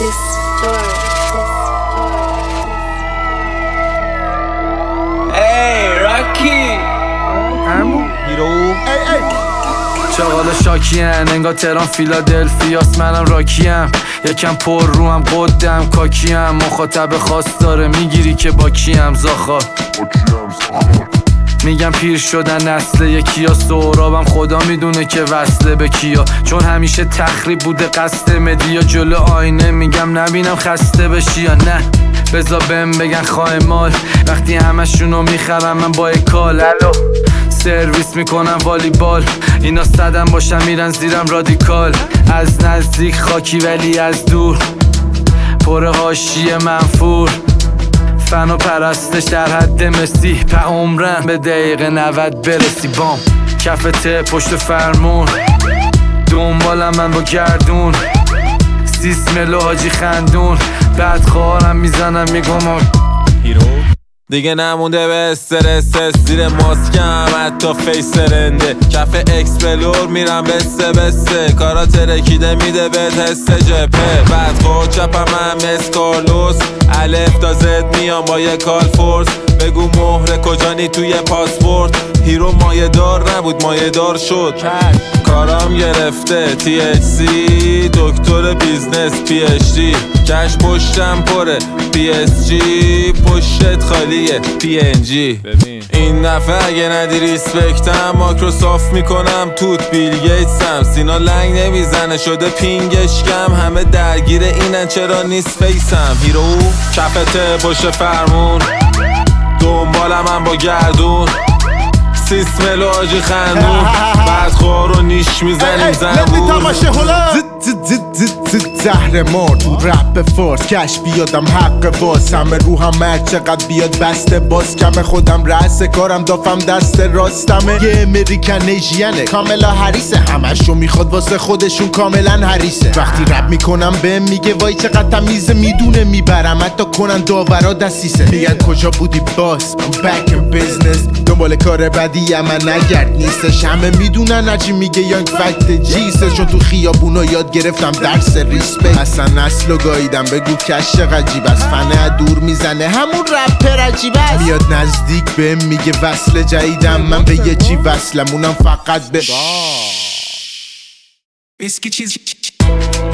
چاقال شاکین انگار تهران فیلادلفیاس، منم راکیم یکم پر روم قدم کاکیم، مخاطب خاص داره میگیری که با کیم زاخار میگم پیر شدن نسل یکیا، سهرابم خدا میدونه که وصله به کیا، چون همیشه تخریب بوده قصد مدیا، جلو آینه میگم نبینم خسته بشی یا نه، بزا بهم بگن خواه مال وقتی همشونو میخرم من با کال، الو سرویس میکنم والیبال، اینا صدم باشم میرن زیرم رادیکال، از نزدیک خاکی ولی از دور پر حاشیه منفور، فن و پرستش در حد مسی، په عمرن به دقیقه 90 برسی، بام کفته پشت فرمون دنبالم من با گردون، سیسملو حاجی خندون، بعد خواهرم میزنم میگم هیرو دیگه نمونده به استرس، زیر ماسکم حتی فیس رنده، کف اکسپلور میرم بسته کارا ترکیده میده بهت حس جپه، بعد خود چپم هم اسکارلوس، الف تا زد میام با یه کال فورس، بگو مهره کجانی توی پاسپورت، هیرو مایه دار نبود مایه دار شد، کارام گرفته THC دکتر بیزنس PhD، کش پشتم پره PSG پشتت خالیه PNG، این دفعه اگه ندی ریسپکتم ماکروسافت میکنم توت بیل گیتسم، سینا لنگ نمیزنه شده پینگش کم، همه درگیر اینن چرا نیست فیسم، هیرو کفته پشت فرمون دنبالم هم با گردون، سیسملو آجی خندون، بعد خوارو نیش میزنیم زنبون، زهر مار تو رپ فارس کش بیادم حق باز، همه رو هم مرد چقدر بیاد بسته باز، کم خودم رأس کارم دافم دست راستمه، یه امریکنیژینه کاملا حریصه، همشو میخواد واسه خودشون کاملا حریصه، وقتی رپ میکنم بهم میگه وای چقدر تمیزه، میدونه میبرم حتی کنن داورا دستیسه، میگن کجا بودی باس I'm back in business، دنبال کار بعدی من نگرد نیستش، همه میدونن هرچی میگه یانگ فکت جیسه، چون تو خیابونا یاد گرفتم درس ریسپکت، اصلا نسلو گاییدم بگو کش عجیب است، فنه دور میزنه همون رپر عجیب است، میاد نزدیک بهم میگه وصل جدیدم، من به یه چی وصلم اونم فقط به